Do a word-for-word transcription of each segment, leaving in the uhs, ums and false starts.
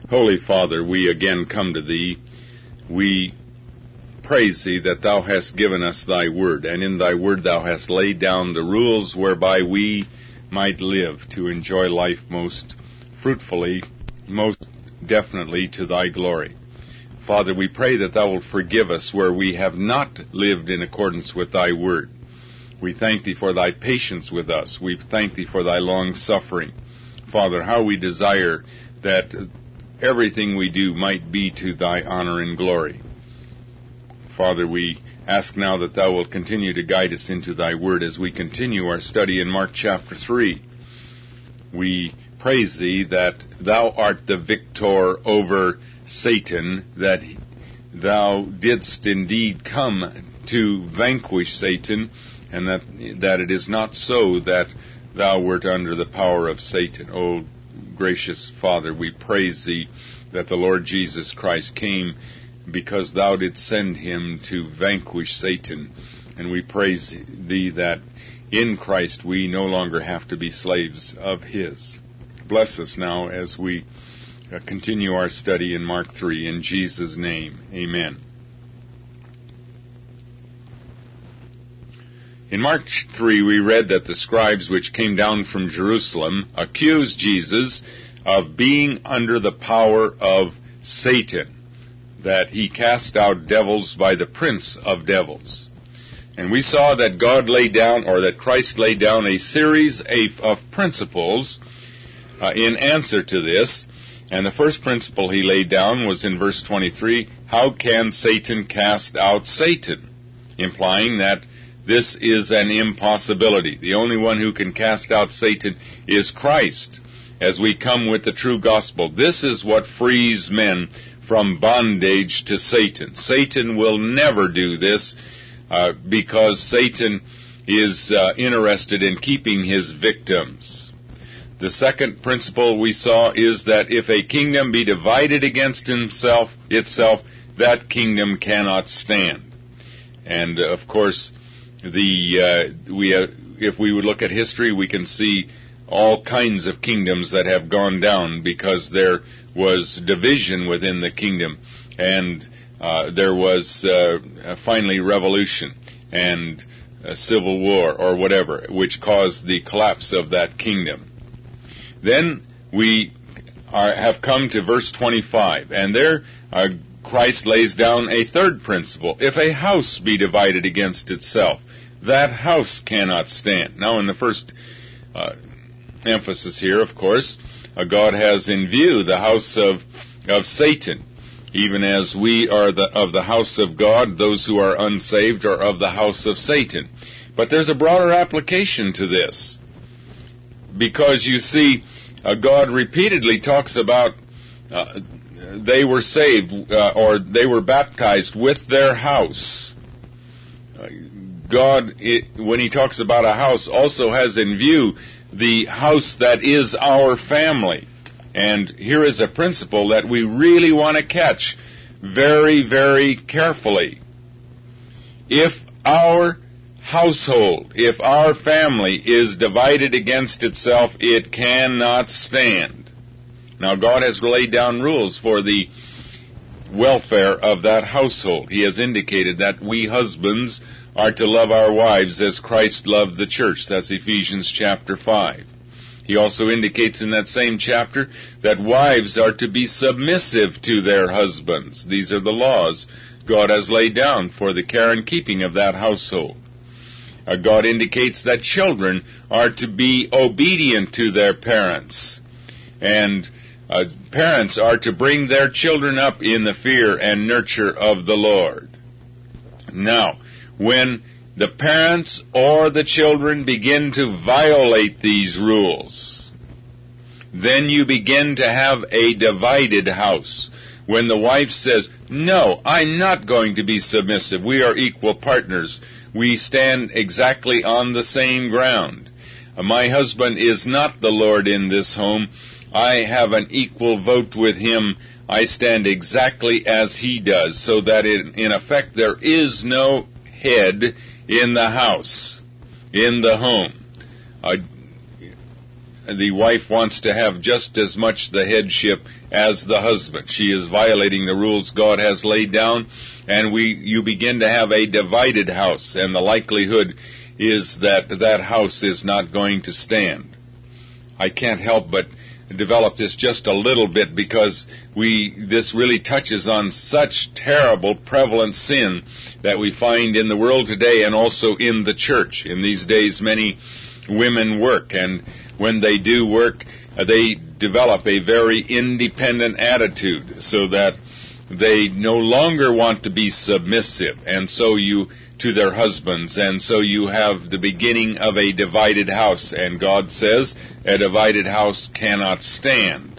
Holy Father, we again come to Thee. We praise Thee that Thou hast given us Thy Word, and in Thy Word Thou hast laid down the rules whereby we might live to enjoy life most fruitfully, most definitely to Thy glory. Father, we pray that Thou wilt forgive us where we have not lived in accordance with Thy Word. We thank Thee for Thy patience with us. We thank Thee for Thy long suffering. Father, how we desire that everything we do might be to Thy honor and glory. Father, we ask now that Thou wilt continue to guide us into Thy Word as we continue our study in Mark chapter three. We praise Thee that Thou art the victor over Satan, that Thou didst indeed come to vanquish Satan, and that that it is not so that Thou wert under the power of Satan. O gracious Father, we praise Thee that the Lord Jesus Christ came because Thou didst send Him to vanquish Satan. And we praise Thee that in Christ we no longer have to be slaves of His. Bless us now as we uh, continue our study in Mark three. In Jesus' name, amen. In Mark three, we read that the scribes which came down from Jerusalem accused Jesus of being under the power of Satan, that he cast out devils by the prince of devils. And we saw that God laid down, or that Christ laid down a series of principles uh, in answer to this. And the first principle he laid down was in verse twenty-three, how can Satan cast out Satan? Implying that this is an impossibility. The only one who can cast out Satan is Christ, as we come with the true gospel. This is what frees men from bondage to Satan. Satan will never do this uh, because Satan is uh, interested in keeping his victims. The second principle we saw is that if a kingdom be divided against himself, itself, that kingdom cannot stand. And uh, of course, The uh, we uh, if we would look at history, we can see all kinds of kingdoms that have gone down because there was division within the kingdom, and uh, there was uh, finally revolution and a civil war or whatever, which caused the collapse of that kingdom. Then we are, have come to verse twenty-five, and there uh, Christ lays down a third principle. If a house be divided against itself, that house cannot stand. Now, in the first uh, emphasis here, of course, uh, God has in view the house of of Satan, even as we are the of the house of God. Those who are unsaved are of the house of Satan. But there's a broader application to this, because you see, uh, God repeatedly talks about uh, they were saved uh, or they were baptized with their house. Uh, God, it, when He talks about a house, also has in view the house that is our family. And here is a principle that we really want to catch very, very carefully. If our household, if our family is divided against itself, it cannot stand. Now, God has laid down rules for the welfare of that household. He has indicated that we husbands are to love our wives as Christ loved the church. That's Ephesians chapter five. He also indicates in that same chapter that wives are to be submissive to their husbands. These are the laws God has laid down for the care and keeping of that household. Uh, God indicates that children are to be obedient to their parents. And uh, parents are to bring their children up in the fear and nurture of the Lord. Now, when the parents or the children begin to violate these rules, then you begin to have a divided house. When the wife says, no, I'm not going to be submissive. We are equal partners. We stand exactly on the same ground. My husband is not the Lord in this home. I have an equal vote with him. I stand exactly as he does, so that in, in effect there is no head in the house, in the home. Uh, the wife wants to have just as much the headship as the husband. She is violating the rules God has laid down, and we you begin to have a divided house, and the likelihood is that that house is not going to stand. I can't help but develop this just a little bit because we this really touches on such terrible prevalent sin that we find in the world today and also in the church. In these days, many women work, and when they do work, uh, they develop a very independent attitude so that they no longer want to be submissive, and so you to their husbands, and so you have the beginning of a divided house, and God says a divided house cannot stand.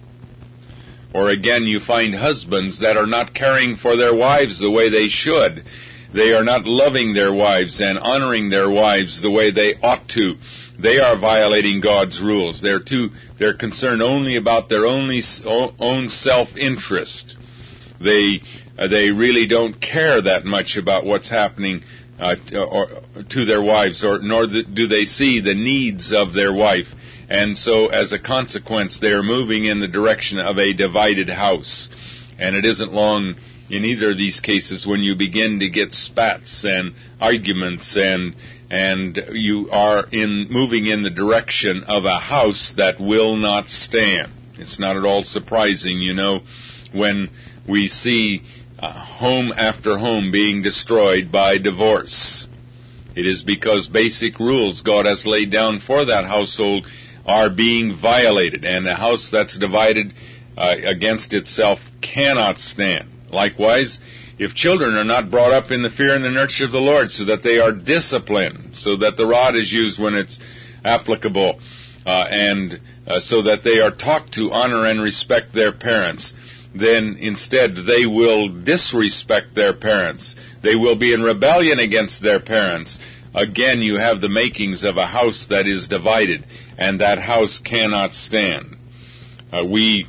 Or again, you find husbands that are not caring for their wives the way they should. They are not loving their wives and honoring their wives the way they ought to. They are violating God's rules. They're too, they're concerned only about their only, own self-interest. They uh, they really don't care that much about what's happening uh, to, or, to their wives, or nor do they see the needs of their wife. And so, as a consequence, they are moving in the direction of a divided house. And it isn't long in either of these cases when you begin to get spats and arguments, and and you are in moving in the direction of a house that will not stand. It's not at all surprising, you know, when we see uh, home after home being destroyed by divorce. It is because basic rules God has laid down for that household are being violated, and a house that's divided uh, against itself cannot stand. Likewise, if children are not brought up in the fear and the nurture of the Lord, so that they are disciplined, so that the rod is used when it's applicable, uh, and uh, so that they are taught to honor and respect their parents, then instead they will disrespect their parents. They will be in rebellion against their parents. Again, you have the makings of a house that is divided, and that house cannot stand. Uh, we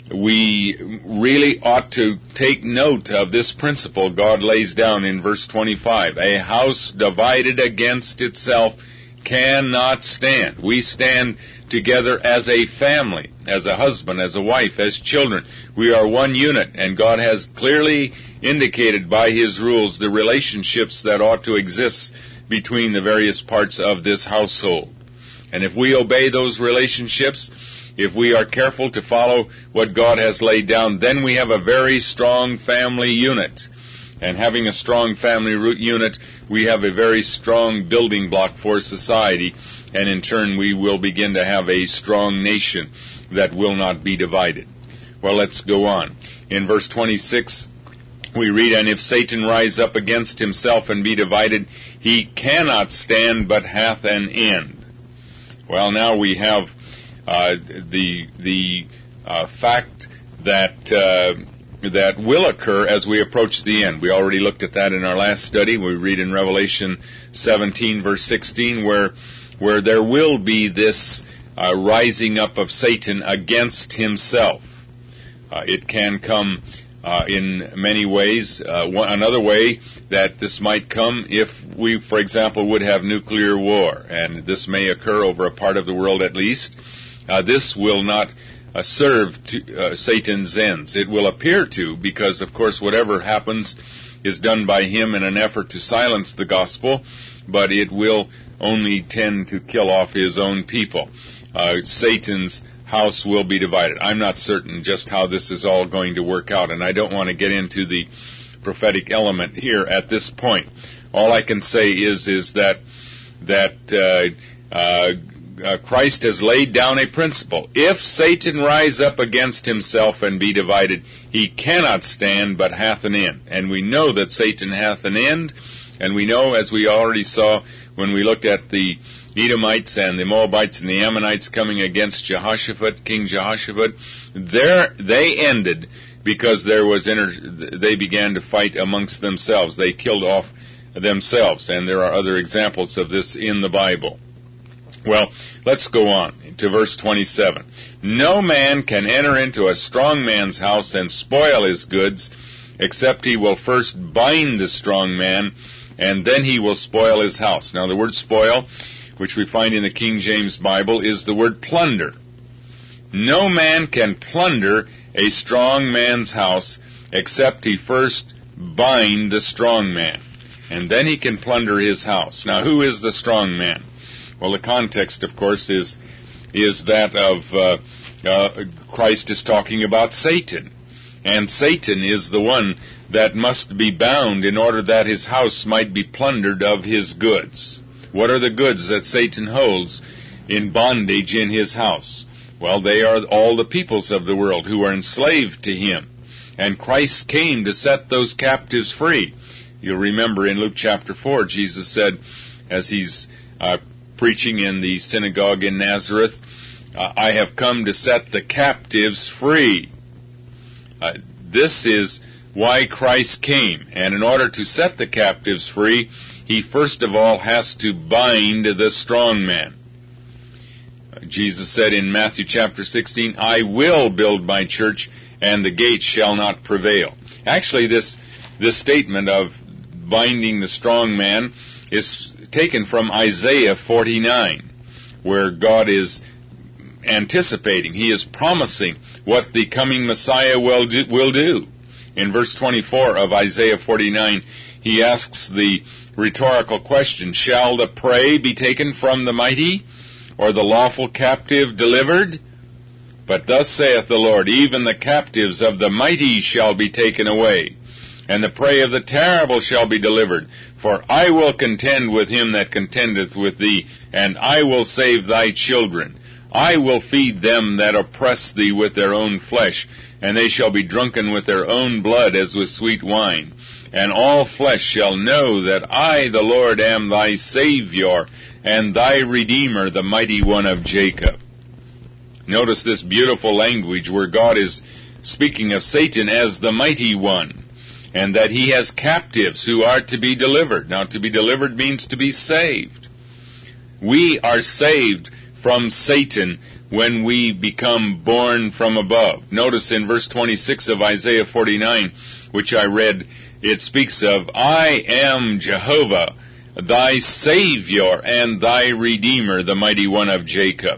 we really ought to take note of this principle God lays down in verse twenty-five. A house divided against itself cannot stand. We stand together as a family, as a husband, as a wife, as children. We are one unit, and God has clearly indicated by His rules the relationships that ought to exist between the various parts of this household. And if we obey those relationships, if we are careful to follow what God has laid down, then we have a very strong family unit. And having a strong family unit, we have a very strong building block for society, and in turn we will begin to have a strong nation that will not be divided. Well, let's go on. In verse twenty-six, we read, "And if Satan rise up against himself and be divided, he cannot stand, but hath an end." Well, now we have uh, the the uh, fact that uh, that will occur as we approach the end. We already looked at that in our last study. We read in Revelation seventeen, verse sixteen, where where there will be this uh, rising up of Satan against himself. Uh, it can come uh, in many ways. Uh, one, another way that this might come if we, for example, would have nuclear war, and this may occur over a part of the world at least. Uh, this will not uh, serve to, uh, Satan's ends. It will appear to, because, of course, whatever happens is done by him in an effort to silence the gospel, but it will only tend to kill off his own people. Uh, Satan's house will be divided. I'm not certain just how this is all going to work out, and I don't want to get into the prophetic element here at this point. All I can say is is that that uh, uh, uh, Christ has laid down a principle. If Satan rise up against himself and be divided, he cannot stand, but hath an end. And we know that Satan hath an end, and we know, as we already saw when we looked at the Edomites and the Moabites and the Ammonites coming against Jehoshaphat, King Jehoshaphat, there they ended because there was inter- they began to fight amongst themselves. They killed off themselves, and there are other examples of this in the Bible. Well, let's go on to verse twenty-seven. "No man can enter into a strong man's house and spoil his goods, except he will first bind the strong man, and then he will spoil his house." Now, the word spoil, which we find in the King James Bible, is the word plunder. No man can plunder a strong man's house except he first bind the strong man, and then he can plunder his house. Now, who is the strong man? Well, the context, of course, is is that of uh, uh, Christ is talking about Satan, and Satan is the one that must be bound in order that his house might be plundered of his goods. What are the goods that Satan holds in bondage in his house? Well, they are all the peoples of the world who are enslaved to him. And Christ came to set those captives free. You'll remember in Luke chapter four, Jesus said, as he's uh, preaching in the synagogue in Nazareth, uh, I have come to set the captives free. Uh, this is why Christ came. And in order to set the captives free, he first of all has to bind the strong man. Jesus said in Matthew chapter sixteen, I will build my church, and the gates shall not prevail. Actually, this this statement of binding the strong man is taken from Isaiah forty-nine, where God is anticipating, he is promising what the coming Messiah will do. Will do. In verse twenty-four of Isaiah forty-nine, he asks the rhetorical question, shall the prey be taken from the mighty, or the lawful captive delivered? But thus saith the Lord, even the captives of the mighty shall be taken away, and the prey of the terrible shall be delivered. For I will contend with him that contendeth with thee, and I will save thy children. I will feed them that oppress thee with their own flesh, and they shall be drunken with their own blood as with sweet wine. And all flesh shall know that I, the Lord, am thy Savior, and thy Redeemer, the mighty one of Jacob. Notice this beautiful language where God is speaking of Satan as the mighty one, and that he has captives who are to be delivered. Now, to be delivered means to be saved. We are saved from Satan when we become born from above. Notice in verse twenty-six of Isaiah forty-nine, which I read, it speaks of, I am Jehovah, thy Savior and thy Redeemer, the mighty one of Jacob.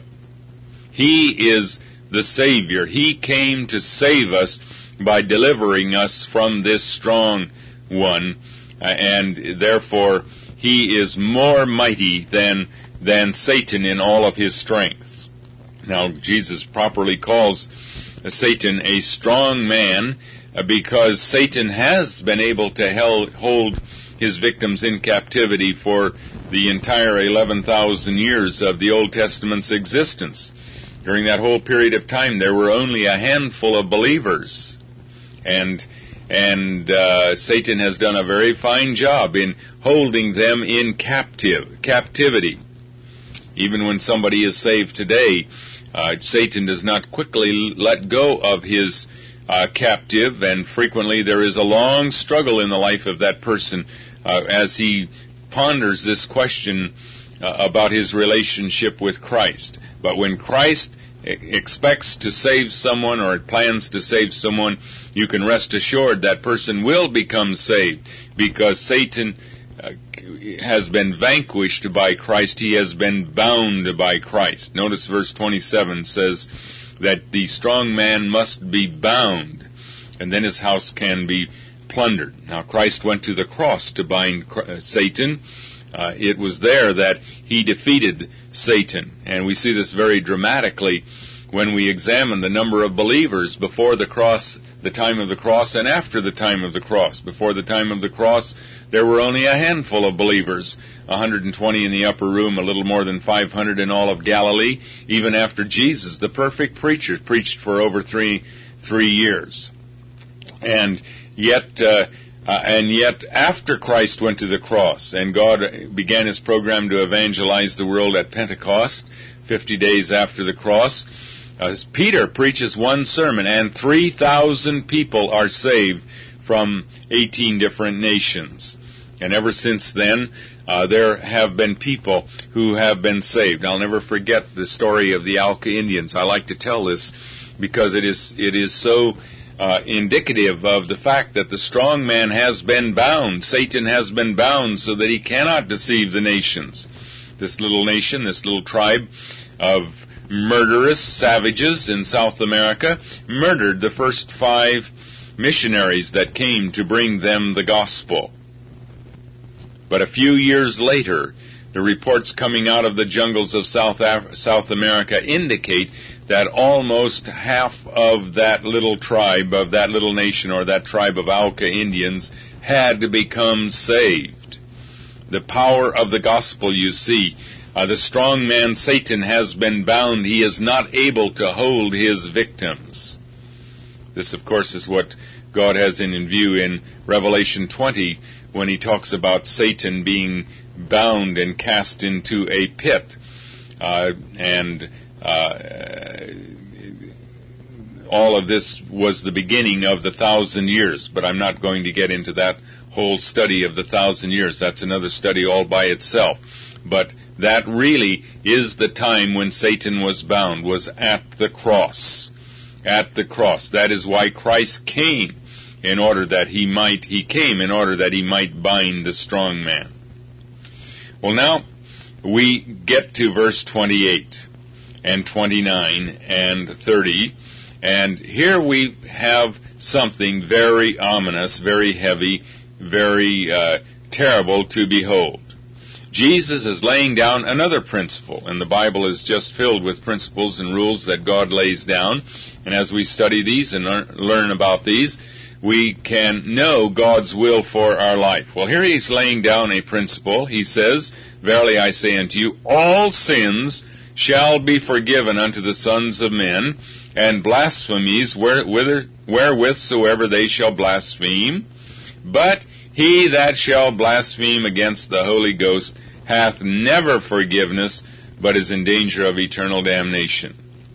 He is the Savior. He came to save us by delivering us from this strong one, uh, and therefore he is more mighty than than Satan in all of his strength. Now, Jesus properly calls Satan a strong man uh, because Satan has been able to held, hold his victims in captivity for the entire eleven thousand years of the Old Testament's existence. During that whole period of time, there were only a handful of believers. And and uh, Satan has done a very fine job in holding them in captive captivity. Even when somebody is saved today, uh, Satan does not quickly let go of his uh, captive, and frequently there is a long struggle in the life of that person uh, as he ponders this question uh, about his relationship with Christ. But when Christ expects to save someone or plans to save someone, you can rest assured that person will become saved, because Satan uh, has been vanquished by Christ. He has been bound by Christ. Notice verse twenty-seven says that the strong man must be bound, and then his house can be plundered. Now, Christ went to the cross to bind Satan. Uh, it was there that he defeated Satan. And we see this very dramatically when we examine the number of believers before the cross, the time of the cross, and after the time of the cross. Before the time of the cross, there were only a handful of believers, one hundred twenty in the upper room, a little more than five hundred in all of Galilee, even after Jesus, the perfect preacher, preached for over three, three years. And yet... Uh, Uh, and yet, after Christ went to the cross and God began his program to evangelize the world at Pentecost, fifty days after the cross, uh, Peter preaches one sermon, and three thousand people are saved from eighteen different nations. And ever since then, uh, there have been people who have been saved. I'll never forget the story of the Auca Indians. I like to tell this because it is it is so Uh, indicative of the fact that the strong man has been bound. Satan has been bound so that he cannot deceive the nations. this little nation, this little tribe of murderous savages in South America, murdered the first five missionaries that came to bring them the gospel. But a few years later, the reports coming out of the jungles of South Af- South America indicate that almost half of that little tribe, of that little nation, or that tribe of Auca Indians, had to become saved. The power of the gospel, you see. Uh, the strong man Satan has been bound. He is not able to hold his victims. This, of course, is what God has in view in Revelation twenty, when he talks about Satan being bound and cast into a pit. Uh, and uh, all of this was the beginning of the thousand years. But I'm not going to get into that whole study of the thousand years. That's another study all by itself. But that really is the time when Satan was bound, was at the cross. At the cross. That is why Christ came, in order that he might, he came in order that he might bind the strong man. Well, now we get to verse twenty-eight and twenty-nine and thirty, and here we have something very ominous, very heavy, very uh, terrible to behold. Jesus is laying down another principle, and the Bible is just filled with principles and rules that God lays down, and as we study these and learn about these, we can know God's will for our life. Well, here he's laying down a principle. He says, "Verily I say unto you, all sins shall be forgiven unto the sons of men, and blasphemies wherewithsoever they shall blaspheme. But he that shall blaspheme against the Holy Ghost hath never forgiveness, but is in danger of eternal damnation."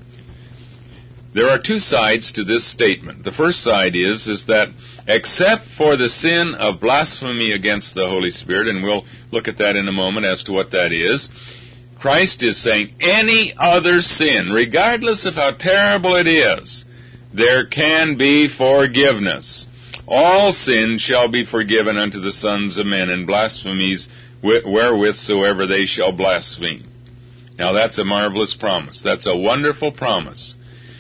There are two sides to this statement. The first side is, is that except for the sin of blasphemy against the Holy Spirit, and we'll look at that in a moment as to what that is, Christ is saying any other sin, regardless of how terrible it is, there can be forgiveness. All sin shall be forgiven unto the sons of men, and blasphemies wherewithsoever they shall blaspheme. Now that's a marvelous promise. That's a wonderful promise.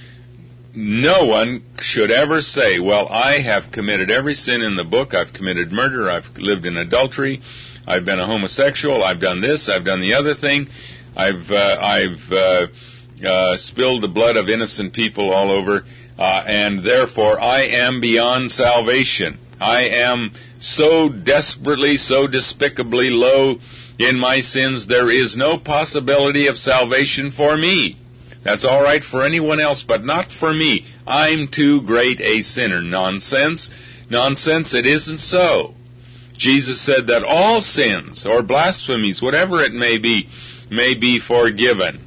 No one should ever say, well, I have committed every sin in the book. I've committed murder. I've lived in adultery. I've been a homosexual. I've done this. I've done the other thing. I've uh, I've uh, uh, spilled the blood of innocent people all over, uh, and therefore I am beyond salvation. I am so desperately, so despicably low in my sins, there is no possibility of salvation for me. That's all right for anyone else, but not for me. I'm too great a sinner. Nonsense. Nonsense. It isn't so. Jesus said that all sins, or blasphemies, whatever it may be, may be forgiven.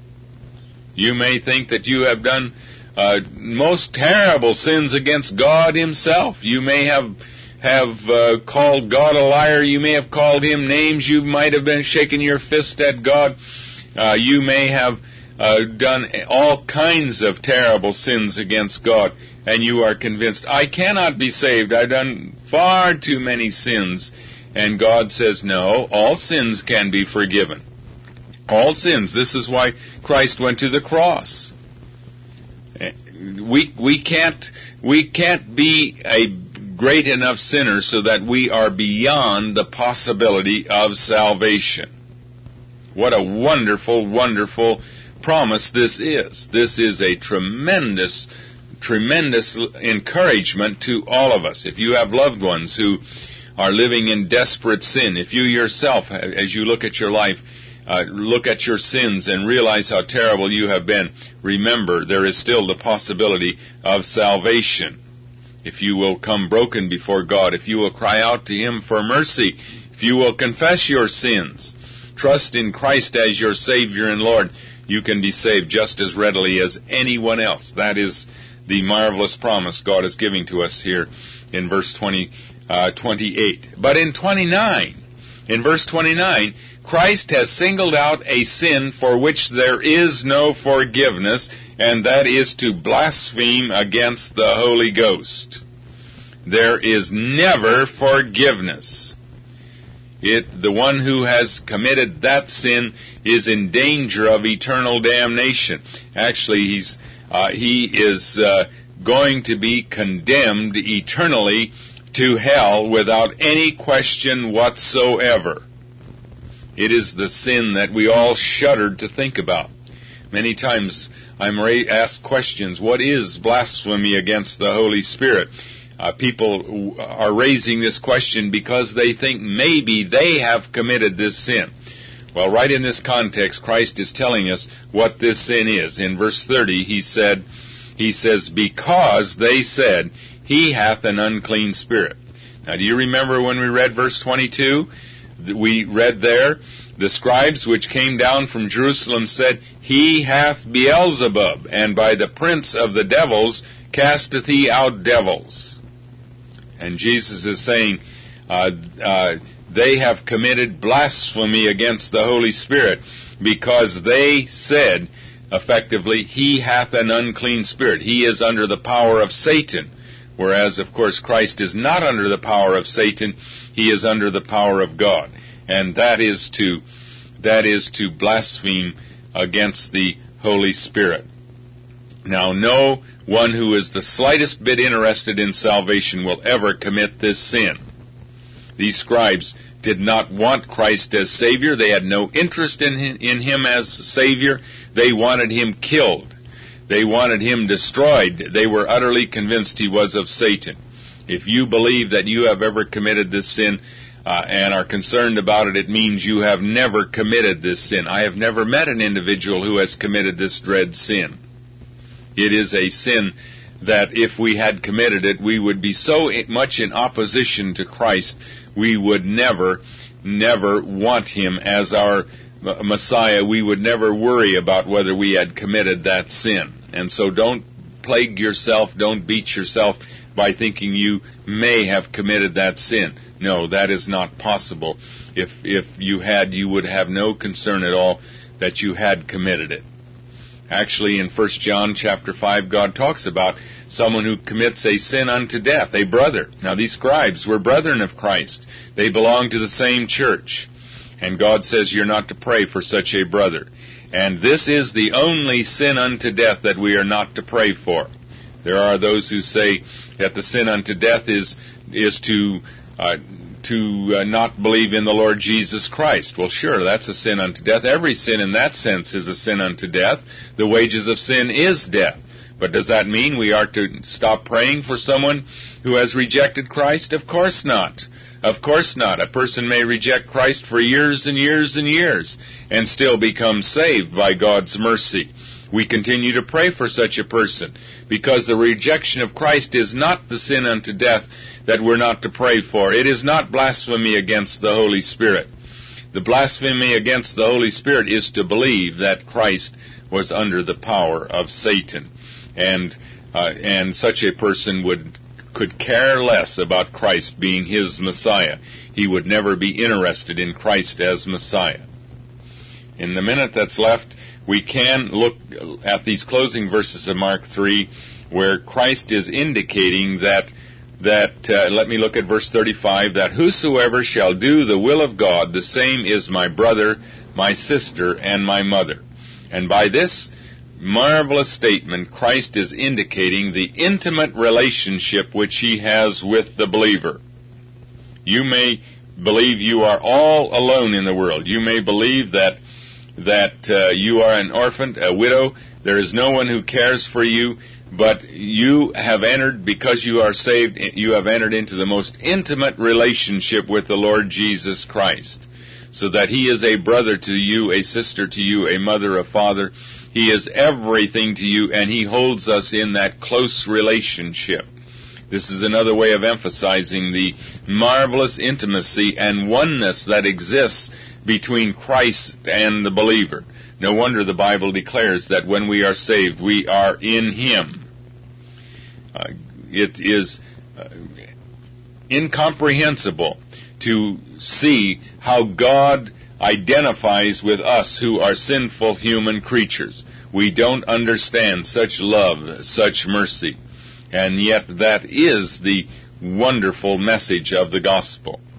You may think that you have done uh, most terrible sins against God himself. You may have have uh, called God a liar. You may have called him names. You might have been shaking your fist at God. Uh, you may have uh, done all kinds of terrible sins against God, and you are convinced, I cannot be saved. I've done far too many sins. And God says, no, all sins can be forgiven. All sins. This is why Christ went to the cross. We we can't we can't be a great enough sinner so that we are beyond the possibility of salvation. What a wonderful, wonderful promise this is. This is a tremendous, tremendous encouragement to all of us. If you have loved ones who are living in desperate sin, if you yourself, as you look at your life, uh, look at your sins and realize how terrible you have been, remember there is still the possibility of salvation. If you will come broken before God, if you will cry out to him for mercy, if you will confess your sins, trust in Christ as your Savior and Lord, you can be saved just as readily as anyone else. That is the marvelous promise God is giving to us here in verse twenty, uh, twenty-eight. But in twenty-nine, in verse twenty-nine, Christ has singled out a sin for which there is no forgiveness, and that is to blaspheme against the Holy Ghost. There is never forgiveness. it, the one who has committed that sin is in danger of eternal damnation. Actually, he's uh, he is uh, going to be condemned eternally to hell without any question whatsoever. It is the sin that we all shudder to think about. Many times I'm ra- asked questions, what is blasphemy against the Holy Spirit? Uh, people are raising this question because they think maybe they have committed this sin. Well, right in this context, Christ is telling us what this sin is. In verse thirty, he said, he says, because they said, he hath an unclean spirit. Now, do you remember when we read verse twenty-two? We read there, the scribes which came down from Jerusalem said, he hath Beelzebub, and by the prince of the devils casteth he out devils. And Jesus is saying, uh, uh, they have committed blasphemy against the Holy Spirit because they said, effectively, he hath an unclean spirit. He is under the power of Satan. Whereas, of course, Christ is not under the power of Satan. He is under the power of God. And that is to, that is to blaspheme against the Holy Spirit. Now, no one who is the slightest bit interested in salvation will ever commit this sin. These scribes did not want Christ as Savior. They had no interest in him, in him as Savior. They wanted him killed. They wanted him destroyed. They were utterly convinced he was of Satan. If you believe that you have ever committed this sin uh, and are concerned about it, it means you have never committed this sin. I have never met an individual who has committed this dread sin. It is a sin that if we had committed it, we would be so much in opposition to Christ, we would never, never want him as our Messiah. We would never worry about whether we had committed that sin. And so don't plague yourself, don't beat yourself by thinking you may have committed that sin. No, that is not possible. If if you had, you would have no concern at all that you had committed it. Actually, in First John chapter five, God talks about someone who commits a sin unto death, a brother. Now, these scribes were brethren of Christ. They belonged to the same church. And God says you're not to pray for such a brother. And this is the only sin unto death that we are not to pray for. There are those who say that the sin unto death is is to uh, to uh, not believe in the Lord Jesus Christ. Well, sure, that's a sin unto death. Every sin in that sense is a sin unto death. The wages of sin is death. But does that mean we are to stop praying for someone who has rejected Christ? Of course not. Of course not. A person may reject Christ for years and years and years and still become saved by God's mercy. We continue to pray for such a person because the rejection of Christ is not the sin unto death that we're not to pray for. It is not blasphemy against the Holy Spirit. The blasphemy against the Holy Spirit is to believe that Christ was under the power of Satan. And uh, and such a person would could care less about Christ being his Messiah. He would never be interested in Christ as Messiah. In the minute that's left, we can look at these closing verses of Mark three, where Christ is indicating that, that uh, let me look at verse thirty-five, that whosoever shall do the will of God, the same is my brother, my sister, and my mother. And by this marvelous statement, Christ is indicating the intimate relationship which he has with the believer. You may believe you are all alone in the world. You may believe that that uh, you are an orphan, a widow. There is no one who cares for you, but you have entered, because you are saved, you have entered into the most intimate relationship with the Lord Jesus Christ, so that he is a brother to you, a sister to you, a mother, a father. He is everything to you, and he holds us in that close relationship. This is another way of emphasizing the marvelous intimacy and oneness that exists between Christ and the believer. No wonder the Bible declares that when we are saved, we are in him. Uh, it is uh, incomprehensible to see how God identifies with us who are sinful human creatures. We don't understand such love, such mercy. And yet that is the wonderful message of the gospel.